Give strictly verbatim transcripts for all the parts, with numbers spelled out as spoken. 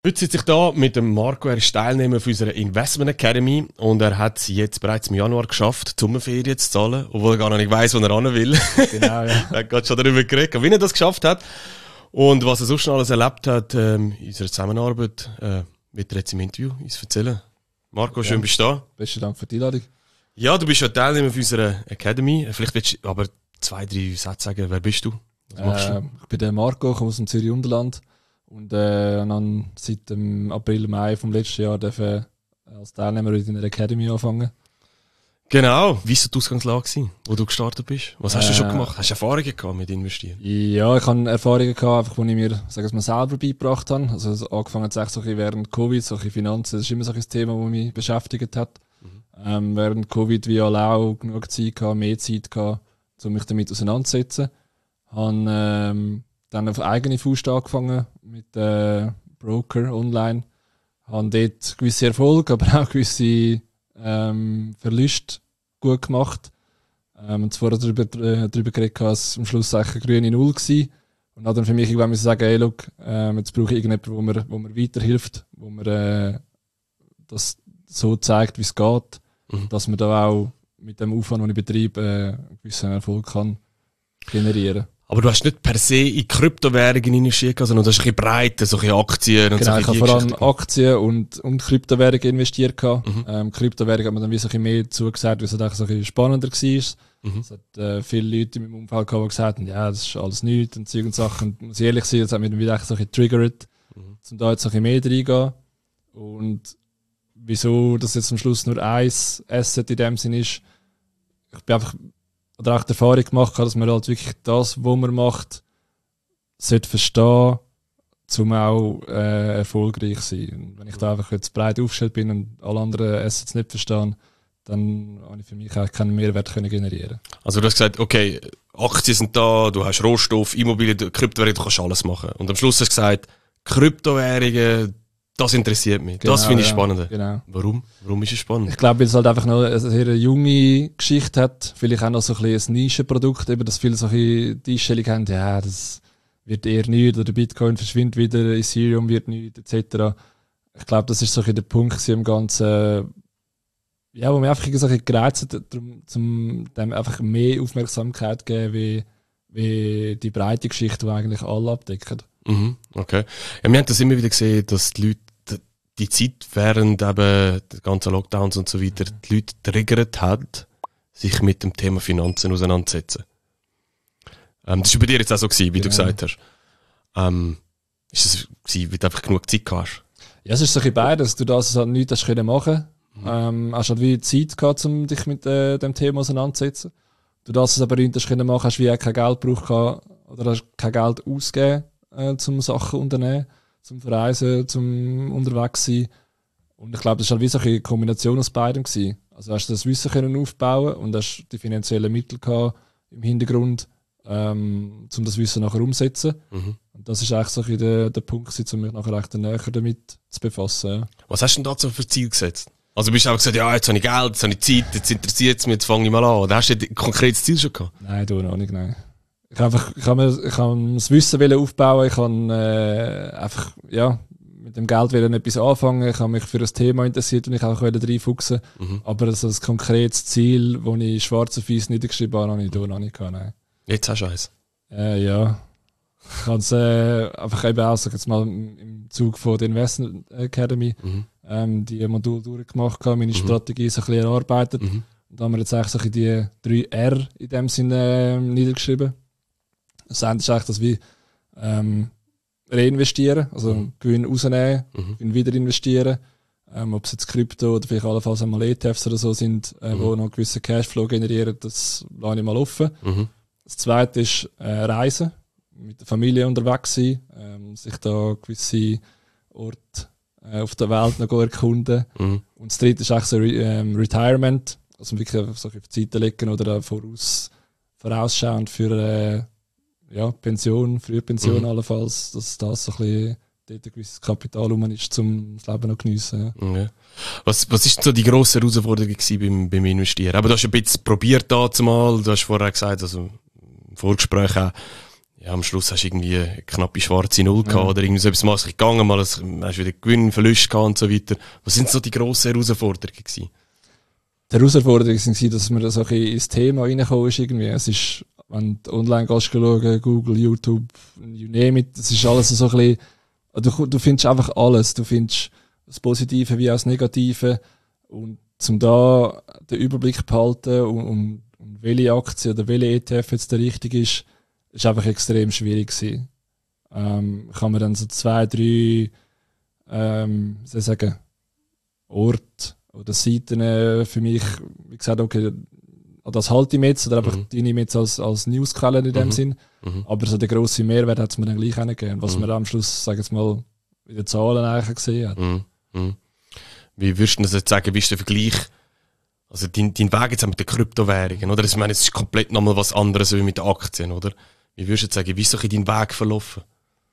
Heute sitze ich hier mit dem Marco, er ist Teilnehmer für unsere Investment Academy und er hat es jetzt bereits im Januar geschafft, die Sommerferien zu zahlen, obwohl er gar noch nicht weiss, wo er hin will. Genau, ja. Er hat gerade schon darüber geredet, wie er das geschafft hat und was er sonst schon alles erlebt hat ähm, in unserer Zusammenarbeit, äh, wird er jetzt im Interview uns erzählen. Marco, schön, ja. Bist du da. Besten Dank für die Einladung. Ja, du bist ja Teilnehmer für unsere Academy. Vielleicht willst du aber zwei, drei Sätze sagen, wer bist du? Was machst äh, du? Ich bin der Marco, komme aus dem Zürich Unterland. Und äh, dann seit dem April, Mai vom letzten Jahr dürfen als Teilnehmer in der Academy anfangen. Genau. Wie war die Ausgangslage, gewesen, wo du gestartet bist? Was hast äh, du schon gemacht? Hast du Erfahrungen gehabt mit Investieren? Ja, ich habe Erfahrungen gehabt, einfach, die ich mir, sagen wir mal, selber beigebracht habe. Also angefangen hat es so während Covid, solche Finanzen, das ist immer so ein Thema, das mich beschäftigt hat. Mhm. Ähm, während Covid wie alle auch genug Zeit gehabt, mehr Zeit gehabt, um mich damit auseinanderzusetzen. Habe ähm, dann auf eigene Faust angefangen mit äh, Broker online. Habe dort gewisse Erfolge, aber auch gewisse ähm, Verluste gut gemacht. Ähm, und vorher darüber, äh, darüber geredet, dass am Schluss eigentlich eine grüne Null war. Und dann für mich irgendwann sagen, hey, look, ähm, jetzt brauche ich irgendjemanden, wo mir, wo mir weiterhilft, wo mir äh, das so zeigt, wie es geht, mhm. dass man da auch mit dem Aufwand, den ich betreibe, äh, einen gewissen Erfolg kann generieren. Aber du hast nicht per se in Kryptowährungen investiert, sondern du hast ein bisschen breiter, so ein bisschen Aktien und genau, so. Ich habe vor allem Aktien und, und Kryptowährungen investiert. Mhm. Ähm, Kryptowährungen hat mir dann wie so ein bisschen mehr zugesagt, weil es halt so ein bisschen spannender war. Mhm. Es hat äh, viele Leute in meinem Umfeld gehabt, die gesagt haben, ja, das ist alles nichts und Zeug und Sachen. Und muss ich ehrlich sein, das hat mich dann wieder so ein bisschen getriggert, mhm. um da jetzt so ein bisschen mehr reingehen. Und wieso das jetzt am Schluss nur ein Asset in dem Sinn ist, ich bin einfach oder auch die Erfahrung gemacht habe, dass man halt wirklich das, was man macht, sollte verstehen, um auch äh, erfolgreich zu sein. Und wenn ich da einfach jetzt breit aufgestellt bin und alle anderen Assets nicht verstehen, dann habe ich für mich auch keinen Mehrwert können generieren. Also du hast gesagt, okay, Aktien sind da, du hast Rohstoff, Immobilien, Kryptowährungen, du kannst alles machen. Und am Schluss hast du gesagt, Kryptowährungen, das interessiert mich. Genau, das finde ich ja, spannend. Genau. Warum? Warum ist es spannend? Ich glaube, weil es halt einfach noch eine sehr junge Geschichte hat. Vielleicht auch noch so ein, ein Nischenprodukt, eben, dass viele solche die Einstellung haben, ja, das wird eher nichts, oder Bitcoin verschwindet wieder, Ethereum wird nichts, et cetera. Ich glaube, das ist so ein der Punkt im Ganzen, ja, wo mir einfach so ein bisschen gereizt hat, darum, zum dem einfach mehr Aufmerksamkeit geben, wie, wie die breite Geschichte, die eigentlich alle abdecken. Mhm, okay. Ja, wir haben das immer wieder gesehen, dass die Leute die Zeit während eben der ganzen Lockdowns und so weiter die Leute triggert hat, sich mit dem Thema Finanzen auseinanderzusetzen. Ähm, das war bei dir jetzt auch so gewesen, wie genau. du gesagt hast. Ähm, ist es gewesen, weil du einfach genug Zeit hast? Ja, es ist so ein bisschen beides. Du das halt nichts hast können machen. Mhm. Ähm, hast halt wie Zeit gehabt, um dich mit äh, dem Thema auseinanderzusetzen. Du das es aber nichts hast können machen, hast wie auch kein Geld gebraucht gehabt, oder hast kein Geld ausgegeben, äh, zum Sachen unternehmen. Zum Verreisen, zum unterwegs sein. Und ich glaube, das war halt wie so eine Kombination aus beidem gewesen. Also hast du das Wissen können aufbauen und hast die finanziellen Mittel gehabt im Hintergrund, ähm, um das Wissen nachher umzusetzen. Mhm. Und das ist eigentlich so ein der, der Punkt gewesen, um mich nachher echt näher damit zu befassen. Ja. Was hast du denn da so für Ziel gesetzt? Also bist du auch gesagt, ja, jetzt habe ich Geld, jetzt habe ich Zeit, jetzt interessiert es mich, jetzt fange ich mal an. Oder hast du ein konkretes Ziel schon gehabt? Nein, du noch nicht, nein. Ich habe einfach, ich habe mir, ich habe das Wissen aufbauen, ich habe äh, einfach, ja, mit dem Geld wollen etwas anfangen, ich habe mich für das Thema interessiert und ich auch reinfuchsen. Mhm. Aber so ein konkretes Ziel, das ich schwarz auf weiß niedergeschrieben habe, habe ich da noch nicht gehabt, nein. Jetzt hast du eins? Äh, ja. Ich habe es äh, einfach eben auch, sag jetzt mal, im Zug von der Investment Academy, mhm. ähm, die Modul durchgemacht habe, meine mhm. Strategie so ein bisschen erarbeitet. Mhm. Und da haben wir jetzt eigentlich so die drei R in dem Sinne äh, niedergeschrieben. Das eine ist eigentlich, dass wir ähm, reinvestieren, also mhm. Gewinn rausnehmen, mhm. Gewinn wieder investieren. Ähm, ob es jetzt Krypto oder vielleicht allenfalls einmal E T Fs oder so sind, äh, mhm. wo noch einen gewissen Cashflow generieren, das lasse ich mal offen. Mhm. Das zweite ist äh, Reisen, mit der Familie unterwegs sein, ähm, sich da gewisse Orte äh, auf der Welt noch erkunden. Mhm. Und das dritte ist eigentlich so Re ähm, Retirement, also wirklich so auf die Seite legen oder voraus, vorausschauend für äh, ja, Pension, Frühpension mhm. allenfalls, dass das so ein bisschen dort ein gewisses Kapital rum ist, um das Leben noch zu geniessen. Ja. Ja. Was, was ist so die grosse Herausforderung beim, beim Investieren? Aber du hast ein bisschen probiert da zumal, du hast vorher gesagt, also im Vorgespräch auch, ja, am Schluss hast du irgendwie eine knappe schwarze Null gehabt, ja. oder irgendwie so etwas mal gegangen, mal hast du wieder Gewinn, Verlust gehabt und so weiter. Was sind so die grossen Herausforderungen gewesen? Die Herausforderung war, dass man so ein bisschen ins Thema reingekommen ist irgendwie. Es ist, wenn du online gehst, schauen, Google, YouTube, you name it, das ist alles so ein bisschen, du, du findest einfach alles. Du findest das Positive wie auch das Negative. Und zum da den Überblick behalten und, und, und welche Aktie oder welche E T F jetzt der richtige ist, ist einfach extrem schwierig gewesen. Ähm, kann man dann so zwei, drei, ähm, soll ich sagen, Orte oder Seiten äh, für mich, wie gesagt, okay, das halte ich mir jetzt, oder einfach mhm. die nehme ich jetzt als, als Newsquelle in dem mhm. Sinn. Mhm. Aber so der grosse Mehrwert hat es mir dann gleich auch nicht gegeben. Was mhm. man am Schluss, sag ich jetzt mal, in den Zahlen eigentlich gesehen hat. Mhm. Mhm. Wie würdest du das jetzt sagen, wie ist der Vergleich, also dein, dein Weg jetzt auch mit den Kryptowährungen, oder? Ich meine, es ist komplett nochmal was anderes wie mit den Aktien, oder? Wie würdest du jetzt sagen, wie ist so dein Weg verlaufen?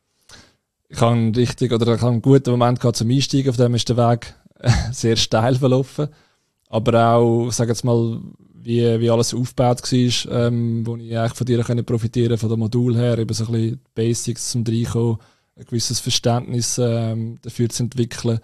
Ich habe einen richtig, oder ich habe einen guten Moment gehabt zum Einsteigen, auf dem ist der Weg sehr steil verlaufen. Aber auch, sag jetzt mal, wie, wie alles aufgebaut war, ähm, wo ich eigentlich von dir können profitieren von dem Modul her, eben so ein bisschen Basics zum Reinkommen, ein gewisses Verständnis ähm, dafür zu entwickeln.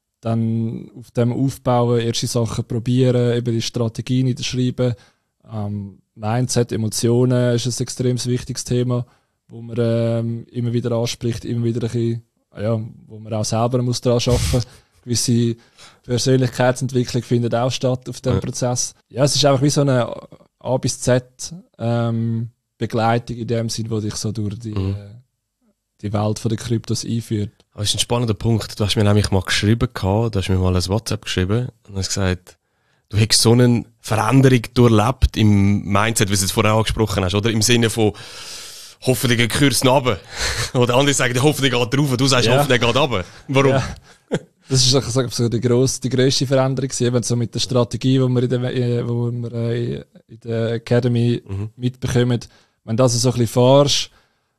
Dann auf dem aufbauen, erste Sachen probieren, eben die Strategien niederschreiben. Ähm, Mindset, Emotionen ist ein extrem wichtiges Thema, wo man ähm, immer wieder anspricht, immer wieder ein bisschen, ja, wo man auch selber muss daran arbeiten muss. Gewisse Persönlichkeitsentwicklung findet auch statt auf diesem ja. Prozess. Ja, es ist einfach wie so eine A bis Z ähm, Begleitung in dem Sinn, wo dich so durch die, mhm. die Welt der Kryptos einführt. Das ist ein spannender Punkt. Du hast mir nämlich mal geschrieben, du hast mir mal ein WhatsApp geschrieben und hast gesagt, du hättest so eine Veränderung durchlebt im Mindset, wie du es vorher angesprochen hast, oder? Im Sinne von, hoffentlich geht der Kurs nach oben. Oder andere sagen, hoffentlich geht er rauf, du sagst, ja. hoffentlich geht er runter. Warum? Ja. Das ist so die, grosse, die grösste Veränderung gewesen, so mit der Strategie, die wir in der, wo wir in der Academy mhm. mitbekommen. Wenn du das so ein bisschen fährst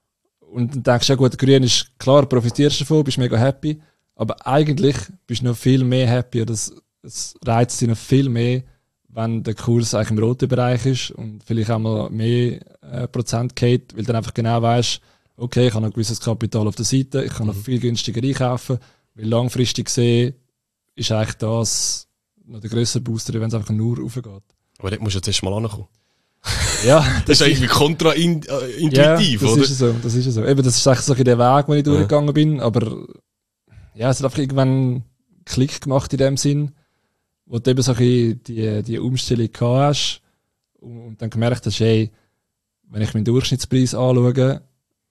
und dann denkst, ja gut, grün ist klar, profitierst davon, bist mega happy, aber eigentlich bist du noch viel mehr happy, oder es, es reizt dich noch viel mehr, wenn der Kurs eigentlich im roten Bereich ist und vielleicht auch mal mehr äh, Prozent geht, weil du dann einfach genau weißt, okay, ich habe noch ein gewisses Kapital auf der Seite, ich kann mhm. noch viel günstiger einkaufen. Weil langfristig gesehen ist eigentlich das noch der grössere Booster, wenn es einfach nur raufgeht. Aber dort musst du jetzt erst mal ankommen. Ja. Das, das ist irgendwie kontraintuitiv, ja, das oder? Ist so, das ist so. Eben, das ist eigentlich so der Weg, wo ich ja. durchgegangen bin. Aber ja, es hat einfach irgendwann einen Klick gemacht in dem Sinn, wo du eben so ein die, die Umstellung gehabt hast und dann gemerkt hast, hey, wenn ich meinen Durchschnittspreis anschaue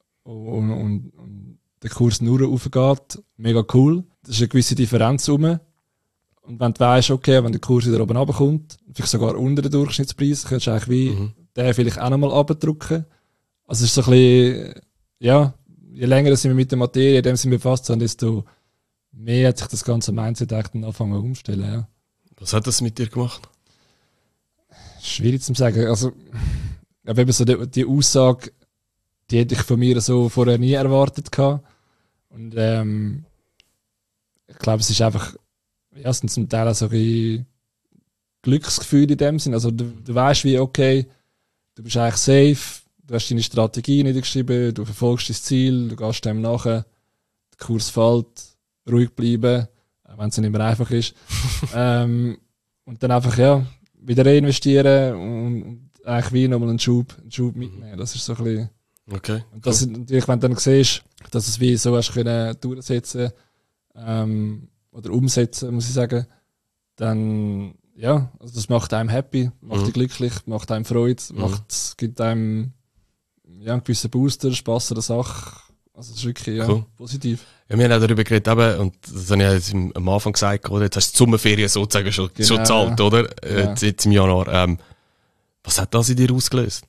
und, und, und der Kurs nur raufgeht, mega cool. Das ist eine gewisse Differenz rum. Und wenn du weißt, okay, wenn der Kurs wieder oben runterkommt, vielleicht sogar unter den Durchschnittspreis, kannst du eigentlich wie mhm. den vielleicht auch nochmal runterdrücken. Also es ist so ein bisschen, ja, je länger ich mich mit der Materie in dem Sinne befasst habe, desto mehr hat sich das ganze Mindset echt angefangen umzustellen. Ja. Was hat das mit dir gemacht? Schwierig zu sagen. Also, aber eben so die, die Aussage, die hätte ich von mir so vorher nie erwartet gehabt. Und ähm, ich glaube, es ist einfach, ja, es sind zum Teil auch so ein Glücksgefühl in dem Sinn. Also du, du weißt wie, okay, du bist eigentlich safe, du hast deine Strategie niedergeschrieben, du verfolgst dein Ziel, du gehst dem nachher, der Kurs fällt, ruhig bleiben, wenn es nicht mehr einfach ist. ähm, und dann einfach, ja, wieder reinvestieren und, und eigentlich wie nochmal einen Schub, einen Schub mitnehmen. Das ist so ein bisschen. Okay. Und das cool. Natürlich, wenn du dann siehst, dass es wie so hast können durchsetzen ähm, oder umsetzen, muss ich sagen, dann, ja, also das macht einem happy, macht mhm. dich glücklich, macht einem Freude, mhm. macht, gibt einem ja, einen gewissen Booster, Spass an der Sache. Also das ist wirklich ja, cool. positiv. Ja, wir haben auch darüber geredet, eben, und das habe ich jetzt am Anfang gesagt, oder? Jetzt hast du die Sommerferien sozusagen schon, genau, schon gezahlt, oder? Ja. Jetzt, jetzt im Januar. Ähm, was hat das in dir ausgelöst?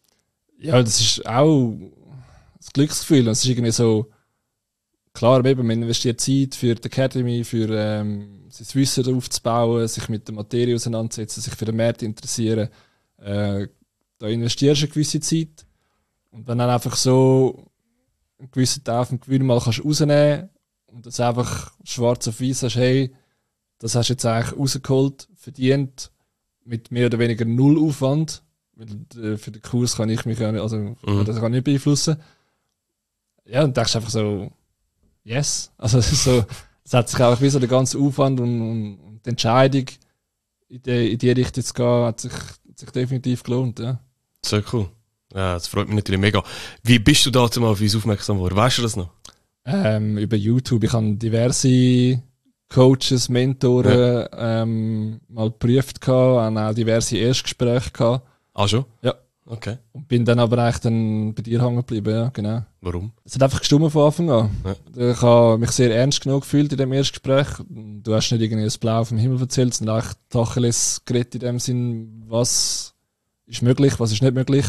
Ja, das ist auch das Glücksgefühl. Es ist irgendwie so, klar, eben, man investiert Zeit für die Academy, für ähm, sein Wissen aufzubauen, sich mit der Materie auseinandersetzen, sich für den Markt interessieren. Äh, da investierst du eine gewisse Zeit. Und wenn dann einfach so einen gewissen Teil vom Gewinn mal kannst rausnehmen und das einfach schwarz auf weiß hast, hey, das hast du jetzt eigentlich rausgeholt, verdient, mit mehr oder weniger null Aufwand, weil für den Kurs kann ich mich ja nicht, also mhm. das kann ich nicht beeinflussen. Ja, und denkst einfach so, yes. Also es ist so, es hat sich auch wie so der ganze Aufwand und, und, und die Entscheidung in die, in die Richtung zu gehen, hat sich, hat sich definitiv gelohnt, ja. Sehr cool. Ja, das freut mich natürlich mega. Wie bist du dazu mal auf uns aufmerksam geworden? Weißt du das noch? Ähm, über YouTube. Ich habe diverse Coaches, Mentoren ja. ähm, mal geprüft gehabt, habe auch diverse Erstgespräche gehabt. Ah, schon? Ja. Okay. Und bin dann aber eigentlich dann bei dir hängen geblieben, ja, genau. Warum? Es hat einfach gestimmt von Anfang an. Ja. Ich habe mich sehr ernst genug gefühlt in dem Erstgespräch. Du hast nicht irgendwie das Blau vom Himmel erzählt, sondern eigentlich Tacheles geredet in dem Sinn, was ist möglich, was ist nicht möglich.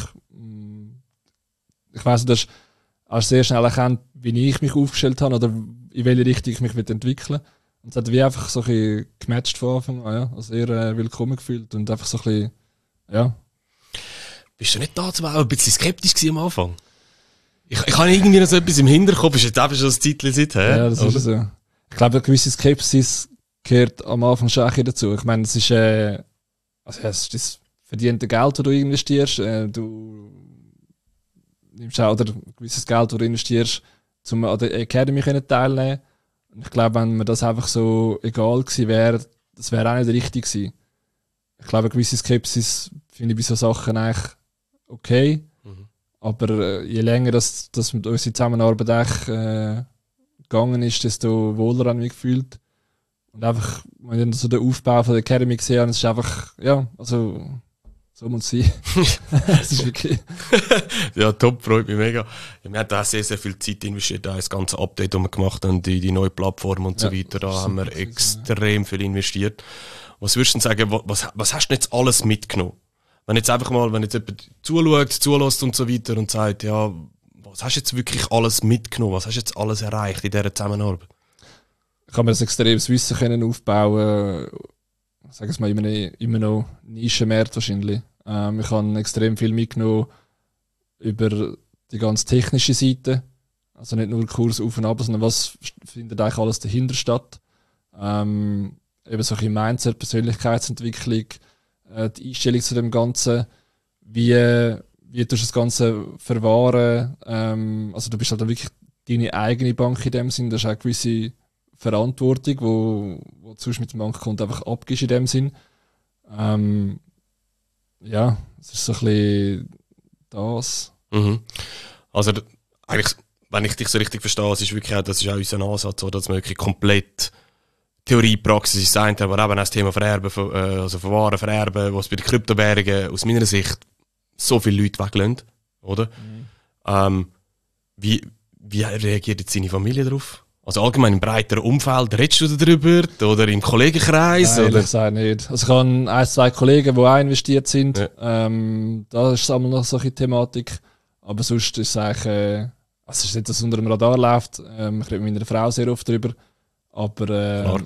Ich weiss, du hast, hast sehr schnell erkannt, wie ich mich aufgestellt habe oder in welche Richtung ich mich entwickeln will. Und es hat wie einfach so ein bisschen gematcht von Anfang an, ja. Also eher äh, willkommen gefühlt und einfach so ein bisschen, ja. Bist du nicht dazu auch ein bisschen skeptisch gewesen am Anfang? Ich, ich habe irgendwie noch so etwas im Hinterkopf, ist jetzt einfach schon ein Zeitchen seither. Ja, das oder? Ist so. Ich glaube, eine gewisse Skepsis gehört am Anfang schon ein dazu. Ich meine, es ist, äh, also es ist das verdiente Geld, das du investierst. Äh, du nimmst auch oder ein gewisses Geld, das du investierst, um an der Academy teilnehmen. Und ich glaube, wenn mir das einfach so egal gewesen wäre, das wäre auch nicht richtig gewesen. Ich glaube, eine gewisse Skepsis finde ich bei so Sachen eigentlich okay. Mhm. Aber äh, je länger das, das mit unserer Zusammenarbeit echt, äh, gegangen ist, desto wohler habe ich mich gefühlt. Und einfach, wenn ich dann so den Aufbau von der Academy gesehen habe, es ist einfach, ja, also so muss es sein. Das ist wirklich... Ja, top, freut mich mega. Wir haben da sehr, sehr viel Zeit investiert, da das ganze Update, das wir gemacht haben, die, die neue Plattform und ja, so weiter, da haben wir extrem viel investiert. Was würdest du denn sagen, was, was hast du jetzt alles mitgenommen? Wenn jetzt einfach mal, wenn jetzt jemand zuschaut, zulässt und so weiter und sagt, ja, was hast du jetzt wirklich alles mitgenommen? Was hast du jetzt alles erreicht in dieser Zusammenarbeit? Ich habe mir ein extremes Wissen können aufbauen, sagen wir mal, immer, immer noch Nischenmarkt wahrscheinlich. Ähm, ich habe extrem viel mitgenommen über die ganz technische Seite. Also nicht nur Kurs auf und ab, sondern was findet eigentlich alles dahinter statt. Ähm, eben solche Mindset, Persönlichkeitsentwicklung, äh, die Einstellung zu dem Ganzen, wie, wie tust du das Ganze verwahren. Ähm, also du bist halt wirklich deine eigene Bank in dem Sinn, das ist auch eine gewisse Verantwortung, wo, wo du sonst mit dem Bankkonto einfach abgibst in dem Sinn. Ähm, ja, es ist so ein bisschen das. Mhm. Also eigentlich, wenn ich dich so richtig verstehe, es ist wirklich auch, das ist auch unser Ansatz, oder, dass man wirklich komplett Theorie, Praxis ist sein, aber eben auch das Thema Vererben, also Verwahren, Vererben, was bei den Kryptowährungen aus meiner Sicht so viele Leute weglassen, oder? Mhm. Ähm, wie, wie reagiert jetzt deine Familie darauf? Also allgemein im breiteren Umfeld, redest du darüber oder im Kollegenkreis? Nein, oder? Ich sage nicht. Also ich habe ein, zwei Kollegen, die auch investiert sind. Ja. Ähm, da ist es einmal noch solche Thematik. Aber sonst ist es eigentlich, äh, also es ist nicht, dass es unter dem Radar läuft. Ähm, ich rede mit meiner Frau sehr oft darüber. Aber äh, Klar.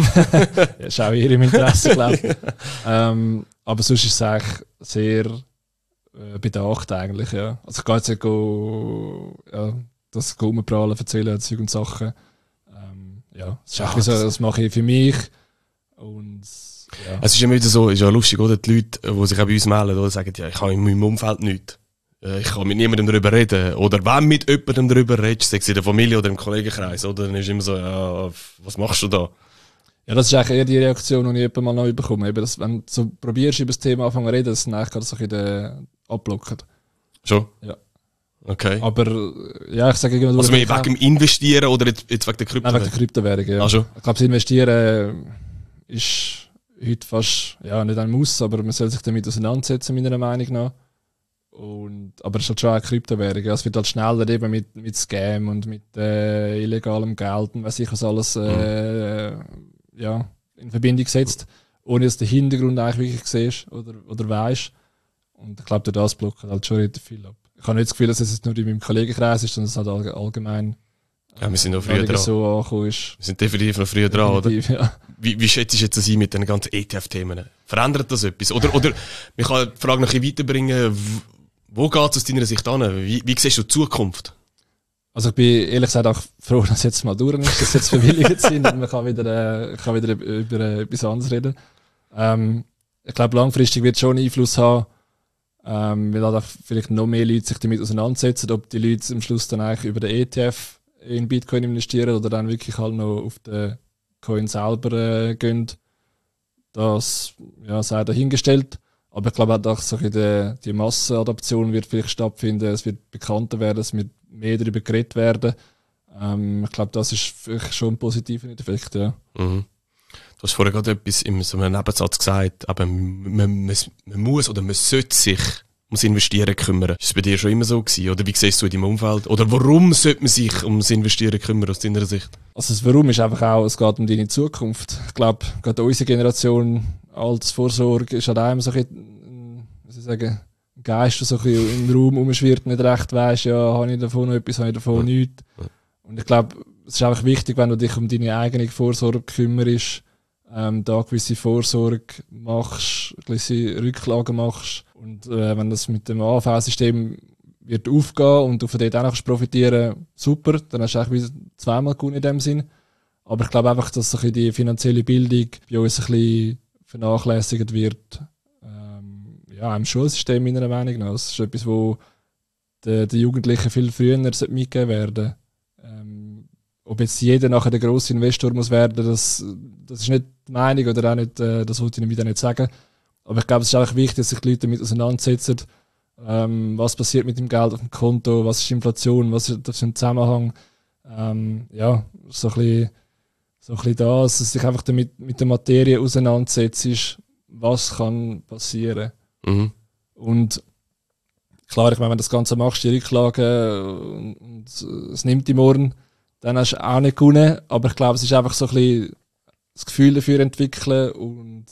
ja, ist auch ihr im Interesse, glaube ich. ähm, aber sonst ist es eigentlich sehr äh, bedacht eigentlich, ja. Also ich gehe jetzt nicht go, ja, das Gummiprallen erzählen, Zeug und Sachen. Ähm, ja, das, ist ja, das, so, das mache ich für mich. Und, ja. Es ist immer wieder so, ist ja lustig, oder? Die Leute, die sich auch bei uns melden, oder, sagen, ja, ich habe in meinem Umfeld nichts. Ich kann mit niemandem darüber reden. Oder wenn mit jemandem darüber redest, sei es in der Familie oder im Kollegenkreis, oder? Dann ist immer so, ja, was machst du da? Ja, das ist eigentlich eher die Reaktion, die ich jemand mal neu bekomme. Eben, dass, wenn du so probierst, über das Thema anfangen zu reden, dass dann eigentlich so ein bisschen abblocken. Schon? Ja. Okay. Aber, ja, ich sage immer... Also mehr wegen dem Investieren oder jetzt, jetzt wegen der Kryptowährung? Nein, wegen der Kryptowährung, ja. Ah, schon? Ich glaube, das Investieren ist heute fast, ja, nicht ein Muss, aber man soll sich damit auseinandersetzen, meiner Meinung nach. Und, aber es ist halt schon eine Kryptowährung. Ja. Es wird halt schneller eben mit, mit Scam und mit äh, illegalem Geld und weiss ich was alles äh, mhm. ja, in Verbindung gesetzt, ohne dass du den Hintergrund eigentlich wirklich siehst oder, oder weisst. Und ich glaube, durch das blockt halt schon relativ viel ab. Ich habe nicht das Gefühl, dass es jetzt nur in meinem Kollegenkreis ist, sondern es halt allgemein ja, wir sind noch früher dran. So angekommen ist. Wir sind definitiv noch früher dran, definitiv, oder? Ja. Wie, wie schätzt du jetzt das ein mit den ganzen E T F-Themen? Verändert das etwas? Oder, oder man kann die Frage noch ein bisschen weiterbringen, wo geht es aus deiner Sicht an? Wie, wie siehst du die Zukunft? Also ich bin ehrlich gesagt auch froh, dass es jetzt mal durch ist, dass es jetzt verwilligt sind und man kann wieder, äh, kann wieder über äh, etwas anderes reden. Ähm, ich glaube, langfristig wird es schon einen Einfluss haben, Ähm, weil halt vielleicht noch mehr Leute sich damit auseinandersetzen, ob die Leute am Schluss dann eigentlich über den E T F in Bitcoin investieren oder dann wirklich halt noch auf den Coin selber äh, gehen. Das ja, sei dahingestellt. Aber ich glaube auch, dass so die, die Massenadaption wird vielleicht stattfinden, es wird bekannter werden, es wird mehr darüber geredet werden. Ähm, ich glaube, das ist vielleicht schon ein positiver Effekt, ja. Mhm. Du hast vorher gerade etwas in so einem Nebensatz gesagt, aber man, man, man muss oder man sollte sich ums Investieren kümmern. Ist es bei dir schon immer so gewesen? Oder wie siehst du in deinem Umfeld? Oder warum sollte man sich ums Investieren kümmern aus deiner Sicht? Also das Warum ist einfach auch, es geht um deine Zukunft. Ich glaube, gerade unsere Generation, Altersvorsorge, ist halt einem so ein, was ich sagen, ein Geist, der so ein bisschen im Raum rumschwirrt, nicht recht weiss, ja, habe ich davon noch etwas, habe ich davon ja. nichts. Ja. Und ich glaube, es ist einfach wichtig, wenn du dich um deine eigene Vorsorge kümmerst, ähm, da gewisse Vorsorge machst, gewisse Rücklagen machst. Und äh, wenn das mit dem A V V-System wird aufgehen und du von dort auch noch profitieren, super, dann hast du eigentlich zweimal gut in dem Sinn. Aber ich glaube einfach, dass so ein bisschen die finanzielle Bildung bei uns ein bisschen vernachlässigt wird. Ähm, ja, im Schulsystem meiner Meinung nach. Das ist etwas, wo den, den Jugendlichen viel früher mitgegeben werden. Ähm, ob jetzt jeder nachher der grosse Investor muss werden, das, das ist nicht die Meinung oder auch nicht, äh, das wollte ich wieder nicht sagen. Aber ich glaube, es ist einfach wichtig, dass sich die Leute damit auseinandersetzen. Ähm, was passiert mit dem Geld auf dem Konto, was ist Inflation, was ist das für ein Zusammenhang. Ähm, ja, so ein bisschen, so ein bisschen das, dass sich einfach damit mit der Materie auseinandersetzt, was kann passieren. Mhm. Und klar, ich meine, wenn du das Ganze machst, die Rücklagen und, und es nimmt die morgen, dann hast du auch nicht gewonnen. Aber ich glaube, es ist einfach so ein bisschen das Gefühl dafür entwickeln und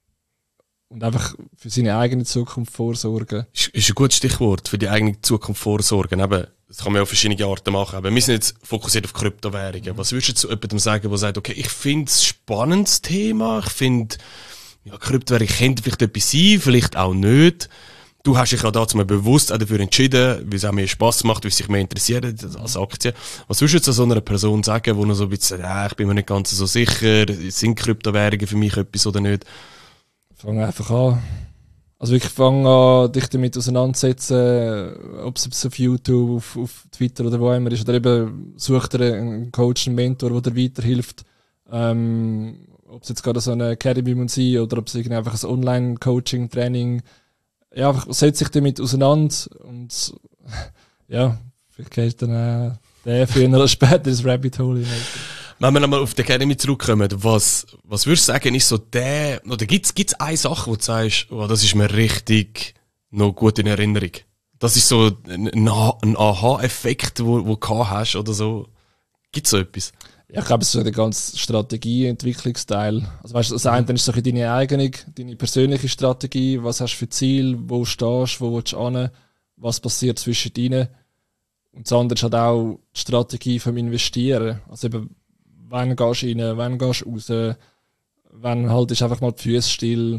Und einfach für seine eigene Zukunft vorsorgen. Ist, ist ein gutes Stichwort, für die eigene Zukunft vorsorgen. Eben, das kann man ja auf verschiedene Arten machen. Aber wir sind jetzt fokussiert auf Kryptowährungen. Was würdest du zu jemandem sagen, der sagt, okay, ich finde es ein spannendes Thema, ich finde, ja, Kryptowährung könnte vielleicht etwas sein, vielleicht auch nicht. Du hast dich ja dazu mal bewusst auch dafür entschieden, weil es auch mehr Spass macht, weil es sich mehr interessiert als Aktien. Was würdest du jetzt zu so einer Person sagen, die noch so ein bisschen, ja, ich bin mir nicht ganz so sicher, sind Kryptowährungen für mich etwas oder nicht? Fang einfach an. Also wirklich fang an, dich damit auseinandersetzen, ob es auf YouTube, auf, auf Twitter oder wo immer ist. Oder eben such dir einen Coach, einen Mentor, der dir weiterhilft. Ähm, ob es jetzt gerade so eine Academy muss sein oder ob es irgendwie einfach ein Online-Coaching, Training. Ja, einfach setz dich damit auseinander und ja, vielleicht gehst du dann äh, der früher oder später ins Rabbit Hole hinein. Wenn wir nochmal auf die Academy zurückkommen, was, was würdest du sagen, ist so der, oder gibt's, gibt's eine Sache, wo du sagst, oh, das ist mir richtig noch gut in Erinnerung? Das ist so ein, ein Aha-Effekt, wo, wo du gehabt hast oder so. Gibt's so etwas? Ja, ich glaube, es ist so der ganze Strategie-Entwicklungsteil. Also weißt du, das eine ist so deine eigene, deine persönliche Strategie, was hast du für Ziel, wo stehst du, wo willst du hin, was passiert zwischen ihnen. Und das andere ist halt auch die Strategie vom Investieren. Also eben, wann gehst du rein, wann gehst du raus, wann halt ist einfach mal die Füße still.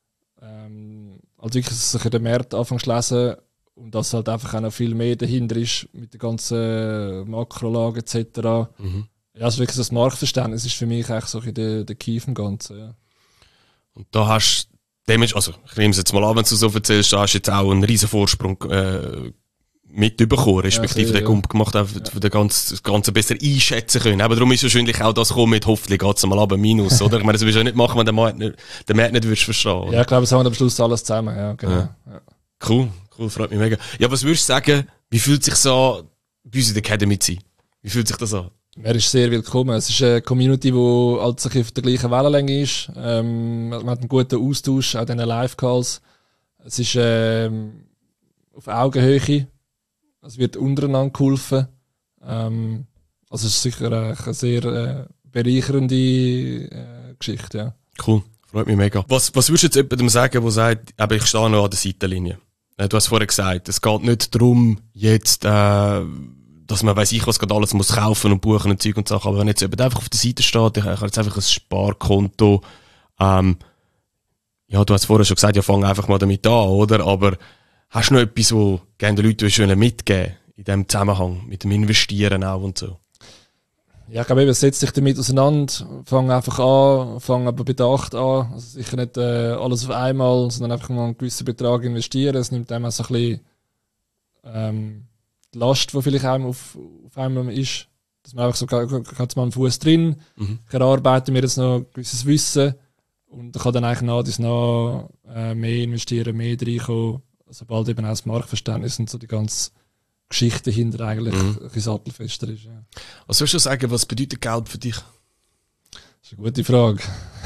Ähm, also wirklich, dass ich den Markt anfangen zu lesen und dass halt einfach auch noch viel mehr dahinter ist mit der ganzen Makrolage et cetera. Mhm. Ja, also wirklich das Marktverständnis ist für mich eigentlich so der, der Key vom Ganzen. Ja. Und da hast du, also ich nehme es jetzt mal an, wenn du so erzählst, da hast du jetzt auch einen riesen Vorsprung äh, mitbekommen, respektive ja, den Gump gemacht, auch ja. den ganzen, das Ganze besser einschätzen können. Aber darum ist wahrscheinlich auch das gekommen mit, hoffentlich geht es mal ab, Minus, oder? Ich meine, das willst du ja nicht machen, wenn du den Markt nicht, den Markt nicht würdest verstehen. Oder? Ja, ich glaube, es haben am Schluss alles zusammen, ja, genau. Ja. Ja. Cool, cool, freut mich mega. Ja, was würdest du sagen, wie fühlt sich so an, bei uns in der Academy zu sein? Wie fühlt sich das an? Er ist sehr willkommen. Es ist eine Community, die halt auf der gleichen Wellenlänge ist. Ähm, man hat einen guten Austausch, auch in den Live-Calls. Es ist ähm, auf Augenhöhe. Es wird untereinander geholfen. Ähm, also es ist sicher eine sehr äh, bereichernde äh, Geschichte. Ja. Cool, freut mich mega. Was, was würdest du jetzt jemandem sagen, der sagt, aber ich stehe noch an der Seitenlinie? Äh, du hast vorher gesagt, es geht nicht darum, jetzt... Äh, dass man weiss ich, was gerade alles muss kaufen und buchen und Zeug und Sachen. Aber wenn jetzt jemand einfach auf der Seite steht, ich habe jetzt einfach ein Sparkonto, ähm, ja, du hast vorher schon gesagt, ja, fang einfach mal damit an, oder? Aber hast du noch etwas, wo gerne den Leuten mitgeben in diesem Zusammenhang, mit dem Investieren auch und so? Ja, ich glaube, eben, setz dich damit auseinander, fang einfach an, fang aber bedacht an. Also sicher nicht äh, alles auf einmal, sondern einfach mal einen gewissen Betrag investieren. Es nimmt einem so ein bisschen ähm, die Last, die vielleicht einem auf, auf einmal ist. Dass man einfach so, ich habe mal einen Fuß drin, mhm. ich erarbeite mir jetzt noch ein gewisses Wissen und ich kann dann eigentlich nach und nach äh, mehr investieren, mehr reinkommen, sobald eben auch das Marktverständnis und so die ganze Geschichte hinter eigentlich mhm. ein bisschen sattelfester ist. Ja. Was sollst du sagen, was bedeutet Geld für dich? Das ist eine gute Frage.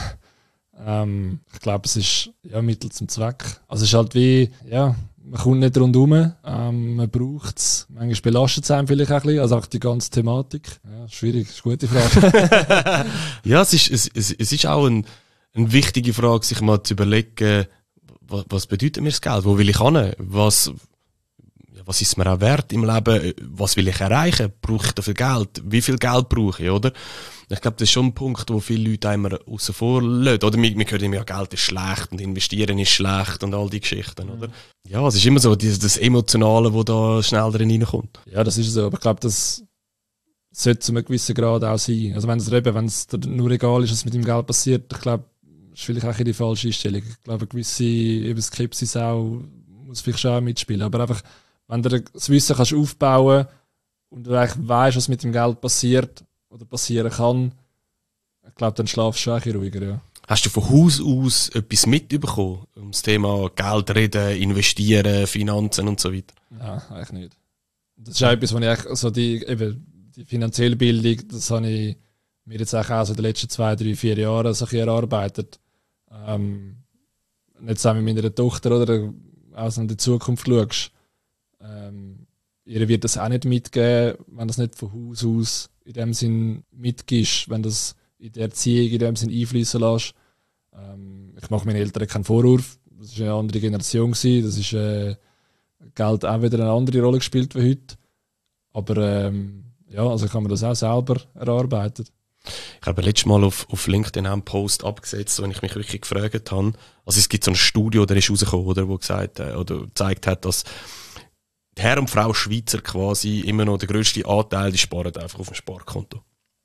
ähm, ich glaube, es ist ja Mittel zum Zweck. Also es ist halt wie, ja, man kommt nicht rundherum, ähm, man braucht es. Manchmal belastet es einem vielleicht auch ein bisschen, also auch die ganze Thematik. Ja, schwierig, das ist eine gute Frage. Ja, es ist, es, es, es ist auch ein, eine wichtige Frage, sich mal zu überlegen, was, was bedeutet mir das Geld? Wo will ich hin? Was, was ist mir auch wert im Leben? Was will ich erreichen? Brauche ich dafür Geld? Wie viel Geld brauche ich, oder? Ich glaube, das ist schon ein Punkt, wo viele Leute einmal aussen vor lassen. Oder wir, wir hören immer, ja, Geld ist schlecht und investieren ist schlecht und all die Geschichten, oder? Ja, es ist immer so, das, das Emotionale, das da schnell drin reinkommt. Ja, das ist so. Aber ich glaube, das sollte zu einem gewissen Grad auch sein. Also wenn es eben, wenn es dir nur egal ist, was mit dem Geld passiert, ich glaube, das ist vielleicht auch die falsche Einstellung. Ich glaube, eine gewisse eben Skepsis auch muss vielleicht schon auch mitspielen. Aber einfach, wenn du das Wissen kannst aufbauen und du eigentlich weißt, was mit dem Geld passiert oder passieren kann, ich glaube, dann schlafst du auch ein bisschen ruhiger. Ja. Hast du von Haus aus etwas mitbekommen, um das Thema Geld reden, investieren, Finanzen und so weiter? Nein, eigentlich nicht. Das ist auch etwas, was ich eigentlich, also die, eben, die finanzielle Bildung, das habe ich mir jetzt auch so in den letzten zwei, drei, vier Jahren so ein bisschen erarbeitet. Ähm, nicht zusammen mit meiner Tochter, oder auch so in die Zukunft schaust. Ähm, ihr wird das auch nicht mitgeben, wenn das nicht von Haus aus in dem Sinn mitgibst, wenn das in der Erziehung in dem Sinn einfließen lässt. Ähm, ich mache meinen Eltern keinen Vorwurf, das war eine andere Generation gewesen, das ist äh, Geld auch wieder eine andere Rolle gespielt wie heute. Aber ähm, ja, also ich habe mir das auch selber erarbeitet. Ich habe letztes Mal auf, auf LinkedIn einen Post abgesetzt, wo ich mich wirklich gefragt habe. Also es gibt so ein Studio, der ist rausgekommen, oder, wo gesagt, äh, oder gezeigt hat, dass die Herr und Frau Schweizer quasi immer noch der grösste Anteil, die sparen einfach auf dem Sparkonto.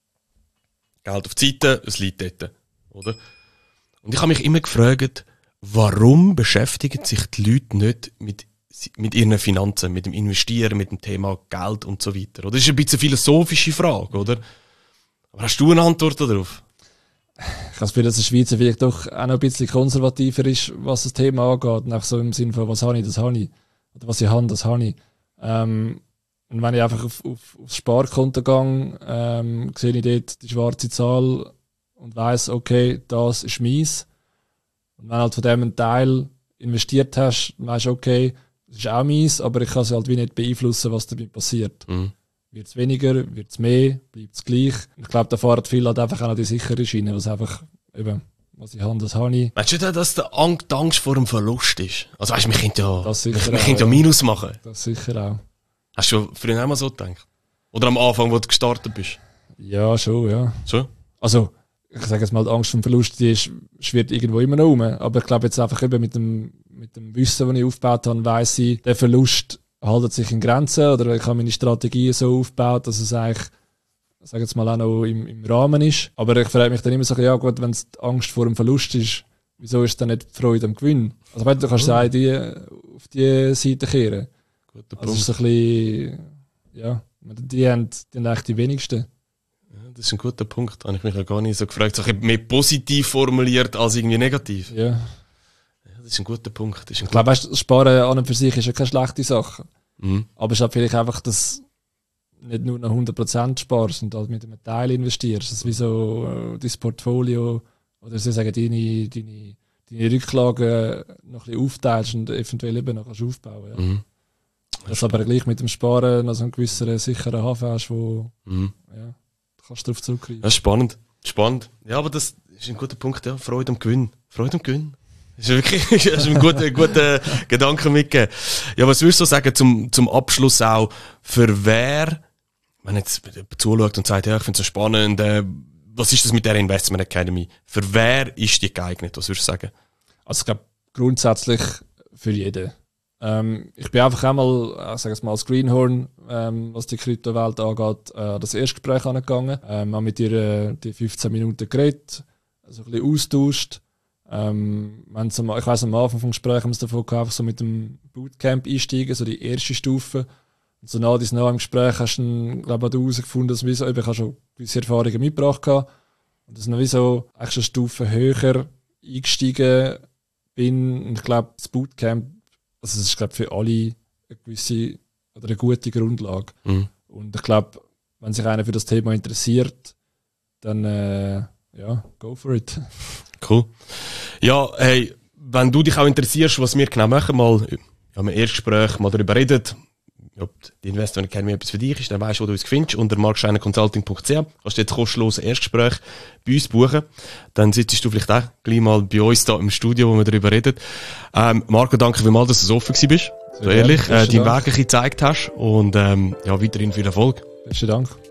Geld auf die Seite, es liegt dort, oder? Und ich habe mich immer gefragt, warum beschäftigen sich die Leute nicht mit, mit ihren Finanzen, mit dem Investieren, mit dem Thema Geld und so weiter? Oder? Das ist ein bisschen eine philosophische Frage, oder? Aber hast du eine Antwort darauf? Ich habe das Gefühl, dass der Schweizer vielleicht doch auch noch ein bisschen konservativer ist, was das Thema angeht. Nach so im Sinne von, was habe ich, das habe ich. Oder was ich habe, das habe ich. Ähm, und wenn ich einfach auf, auf, aufs Sparkonto gehe, ähm, sehe ich dort die schwarze Zahl und weiss, okay, das ist meins. Und wenn du halt von dem einen Teil investiert hast, dann weisst du, okay, das ist auch meins, aber ich kann es halt wie nicht beeinflussen, was damit passiert. Mhm. Wird es weniger, wird es mehr, bleibt es gleich. Ich glaube, da fahren viele halt einfach auch noch die sichere Schiene, was einfach eben, was ich habe, das habe ich. Weißt du, dass der Angst, die Angst vor dem Verlust ist? Also weißt du, wir können ja, das wir, auch, wir können ja Minus machen. Das sicher auch. Hast du früher auch mal so gedacht? Oder am Anfang, wo du gestartet bist? Ja, schon, ja. Schon? Also, ich sage jetzt mal, die Angst vor dem Verlust, die ist, schwirrt irgendwo immer noch rum. Aber ich glaube jetzt einfach eben mit dem, mit dem Wissen, das ich aufgebaut habe, weiss ich, der Verlust haltet sich in Grenzen, oder ich habe meine Strategie so aufgebaut, dass es eigentlich, ich sage jetzt mal, auch noch im, im Rahmen ist. Aber ich frage mich dann immer so, ja gut, wenn es die Angst vor dem Verlust ist, wieso ist dann nicht die Freude am Gewinn? Also du kannst oh. die, auf die Seite kehren. Guter also ist so ein bisschen, ja, die haben, die haben echt die wenigsten. Ja, das ist ein guter Punkt, da habe ich mich ja gar nicht so gefragt. Ich habe mehr positiv formuliert als irgendwie negativ. Ja. Das ist ein guter Punkt. Das ist ein ich glaube, weißt, Sparen an und für sich ist ja keine schlechte Sache. Mhm. Aber es ist halt vielleicht einfach, dass nicht nur noch hundert Prozent sparst und halt mit einem Teil investierst. Das ist wie so äh, dein Portfolio oder soll ich sagen, deine, deine, deine Rücklagen noch ein bisschen aufteilst und eventuell eben noch kannst aufbauen. Ja. Mhm. Dass du aber gleich mit dem Sparen noch so einen gewissen sicheren Hafen hast, wo mhm. ja, du kannst darauf zurückgreifen. Das ist spannend. Spannend. Ja, aber das ist ein guter Punkt. Ja. Freude am Gewinn. Freude am Gewinn. Das ist wirklich das ist ein guter, guter Gedanke mitgegeben. Ja, was würdest du sagen zum, zum Abschluss auch, für wer, wenn jetzt jemand zuschaut und sagt, ja, ich finde es so spannend, äh, was ist das mit der Investment Academy? Für wer ist die geeignet? Was würdest du sagen? Also ich glaube, grundsätzlich für jeden. Ähm, ich bin einfach einmal, äh, sag ich mal, als Greenhorn, ähm, was die Kryptowelt angeht, äh, das Erstgespräch angegangen. Ähm, habe mit ihr äh, die fünfzehn Minuten geredet, also ein bisschen austauscht. Ähm, zum, ich weiss, am Anfang des Gesprächs haben wir davon gehabt, einfach so mit dem Bootcamp einsteigen, so die erste Stufe. Und so nach diesem im Gespräch hast du, glaube ich, herausgefunden, dass ich habe schon gewisse Erfahrungen mitgebracht habe. Und dass ich noch wie so eigentlich eine Stufe höher eingestiegen bin. Und ich glaube, das Bootcamp, also das ist, glaube ich, für alle eine gewisse oder eine gute Grundlage. Mhm. Und ich glaube, wenn sich einer für das Thema interessiert, dann äh, ja, go for it. Cool. Ja, hey, wenn du dich auch interessierst, was wir genau machen, mal ja, im Erstgespräch mal darüber reden, ob die Investoren Academy etwas für dich ist, dann weißt du, wo du uns findest, unter markscheiner consulting punkt c h kannst du jetzt kostenlos ein Erstgespräch bei uns buchen. Dann sitzt du vielleicht auch gleich mal bei uns da im Studio, wo wir darüber reden. Ähm, Marco, danke vielmals, dass du so offen bist. So ehrlich, äh, deinen Weg ein bisschen gezeigt hast und ähm, ja, weiterhin viel Erfolg. Besten Dank.